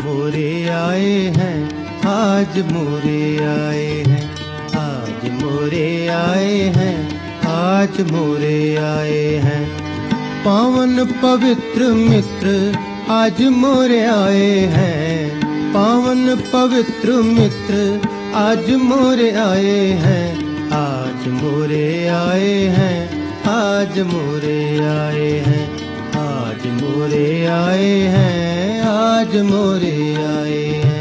मोरे आए हैं, आज मोरे आए हैं, आज मोरे आए हैं, आज मोरे आए हैं। पावन पवित्र मित्र आज मोरे आए हैं, पावन पवित्र मित्र आज मोरे आए हैं, आज मोरे आए हैं, आज मोरे आए हैं, आज मोरे आए हैं, आज मोरे आए हैं।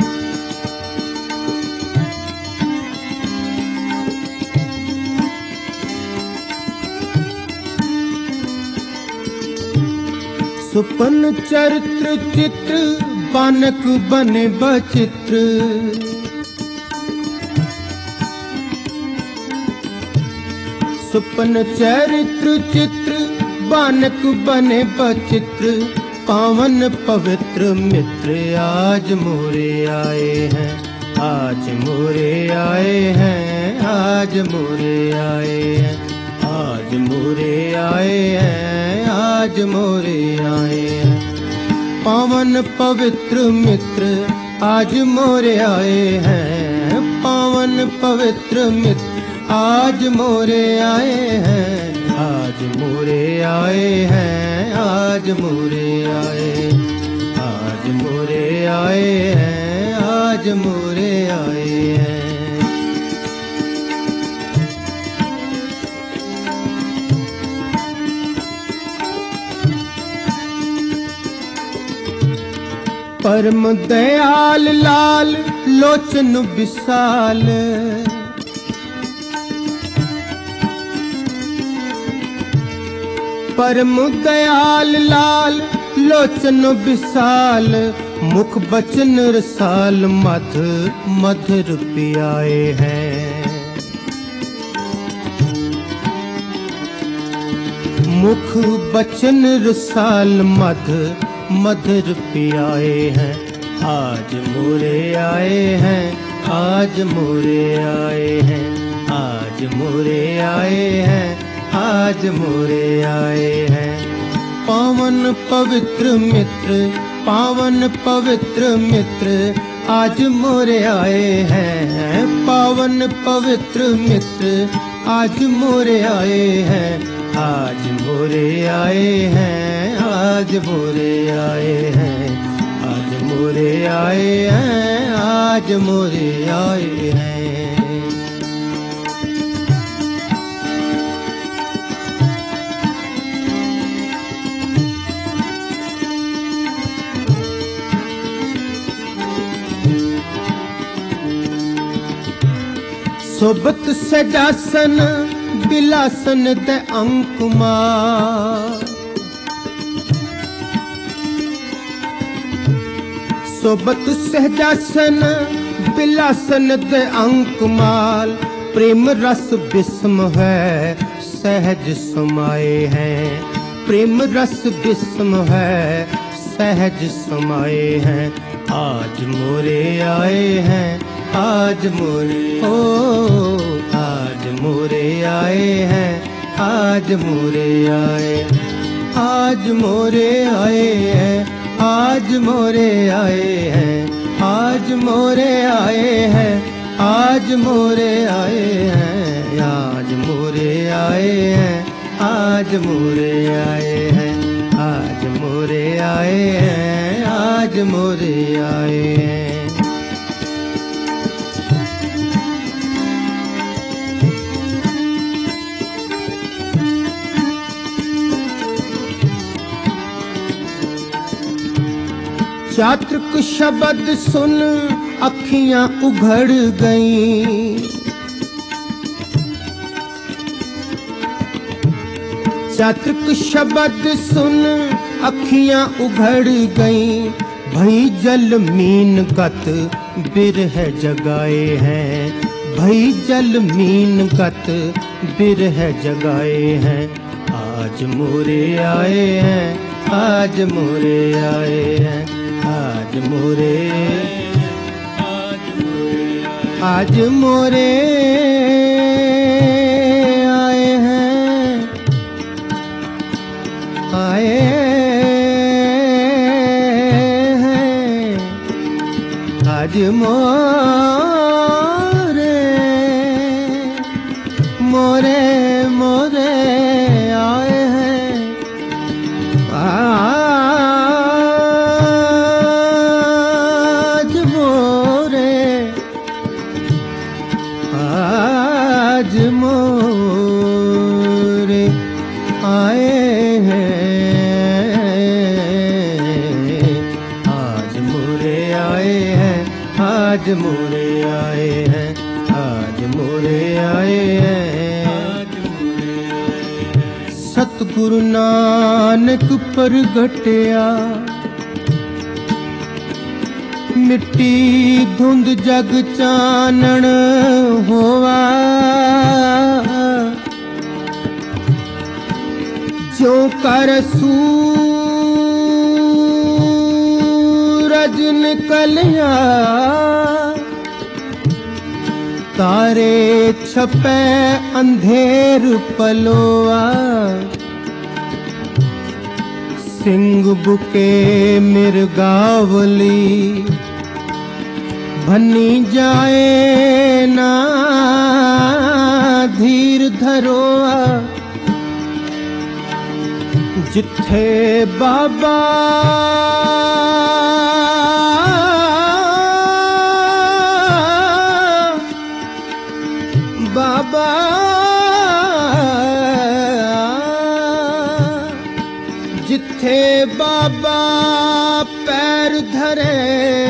सुपन चरित्र चित्र बानक बने बचित्र, सुपन चरित्र चित्र बानक बने बचित्र। पावन पवित्र मित्र आज मोरे आए हैं, आज मोरे आए हैं, आज मोरे आए हैं, आज मोरे आए हैं, आज मोरे आए हैं। पावन पवित्र मित्र आज मोरे आए हैं, पावन पवित्र मित्र आज मोरे आए हैं, आज मोरे आए हैं, आज मोरे आए, आज मोरे आए हैं, आज मोरे आए हैं। परम दयाल लाल लोचन विशाल, परम दयाल लाल लोचन विशाल। मुख बचन रसाल मध मधुर पियाए हैं, मुख बचन रसाल मध मधुर पियाए हैं। आज मोरे आए हैं, आज मोरे आए हैं, आज मोरे आए हैं, आज मोरे आए हैं। पावन पवित्र मित्र, पावन पवित्र मित्र आज मोरे आए हैं, पावन पवित्र मित्र आज मोरे आए हैं, आज मोरे आए हैं, आज मोरे आए हैं, आज मोरे आए हैं, आज मोरे आए हैं। सोबत सजासन बिलासन ते अंकुमार, सोबत सहजासन बिलासन ते अंकुमाल। प्रेम रस बिस्म है सहज समाये हैं, प्रेम रस बिस्म है सहज समाये हैं। आज मोरे आए हैं, आज मोरे हो, आज मोरे आए हैं, आज मोरे आए, आज मोरे आए हैं, आज मोरे आए हैं, आज मोरे आए हैं, आज मोरे आए हैं, आज मोरे आए हैं, आज मोरे आए हैं, आज मोरे आए हैं, आज मोरे आए हैं। चातुक शब्द सुन अखियां उघड़ गईं, चातुक शब्द सुन अखियां उघड़ गईं। भई जल मीन गत बिरह जगाए हैं, भई जल मीन गत बिरह जगाए हैं। आज मोरे आए हैं, आज मोरे आए हैं, आज मोरे, आज मोरे आए हैं, आए हैं, आज मोरे मोरे मोरे आए हैं। आज मोरे आज मोरे आए हैं। आज मोरे आए हैं। आज मोरे आए हैं। आज मोरे आए हैं। सतगुरु नानक प्रगटिया मिट्टी धुंध जग चानण होवा। जो कर सूरज निकलिया तारे छपे अंधेर पलोआ। सिंह बुके मिर्गावली भनी जाए ना धीर धरोआ। जिथे बाबा बाबा जिथे बाबा पैर धरे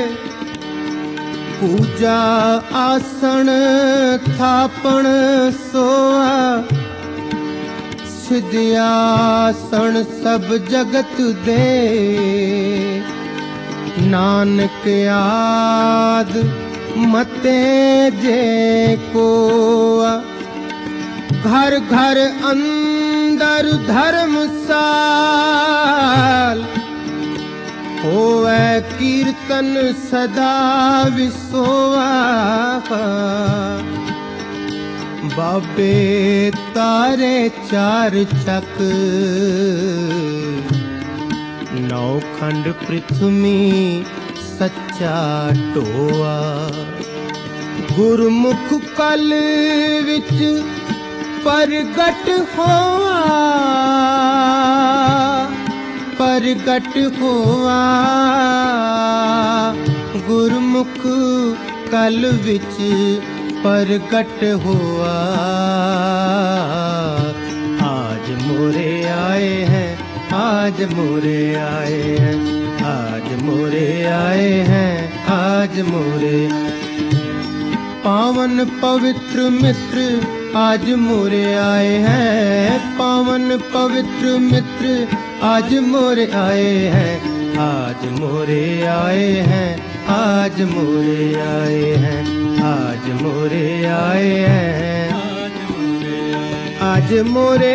पूजा आसन थापण सोआ। सिद्धियासन सब जगत दे नानक आद मते जे कोआ। घर घर अंदर धर्मसाल होवे कीर्तन सदा विसोआ। बाबे तारे चार चक नौखंड पृथ्वी सच्चा टोआ। गुरमुख कल विच परगट होआ। परगट होआ। गुरमुख कल विच परगट हुआ। आज मोरे आए हैं। आज मोरे आए हैं। आज मोरे आए हैं। आज मोरे पावन पवित्र मित्र आज मोरे आए हैं। पावन पवित्र मित्र आज मोरे आए हैं। आज मोरे आए हैं। आज मोरे आए हैं। आज मोरे आए हैं। आज मोरे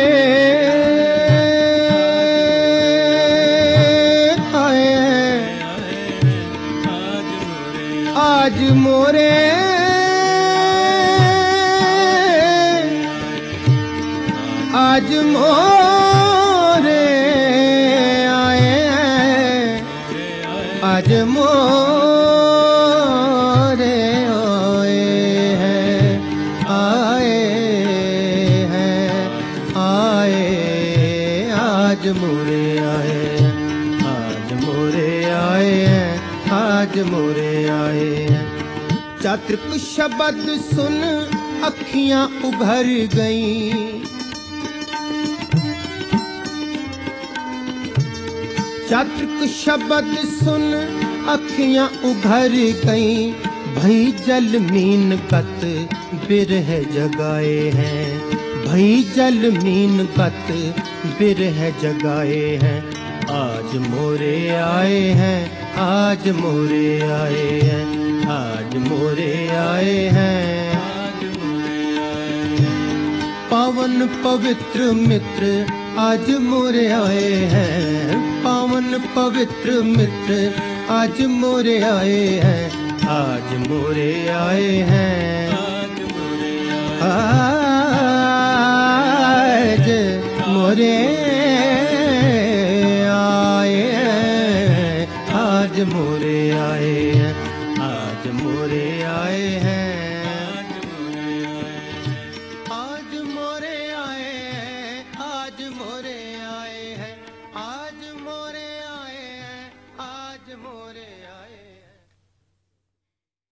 आए हैं। आज मोरे आज मोरे आए हैं। आज मोरे आए हैं। आए हैं। आए आज मोरे आए हैं। आज मोरे आए हैं। आज मोरे आए हैं। चातुर्क शब्द सुन अखियां उभर गई। चातुर्क शब्द सुन अखियां उभर गई। भई जल मीन कत बिरह जगाए हैं। भई जल मीन कत बिरह जगाए हैं। आज मोरे आए हैं। आज मोरे आए हैं। आज मोरे आए हैं। पावन पवित्र मित्र आज मोरे आए हैं। पावन पवित्र मित्र आज मोरे आए हैं। आज मोरे आए हैं। आज मोरे आए हैं। आज मोरे आए हैं। आज मोरे आए हैं।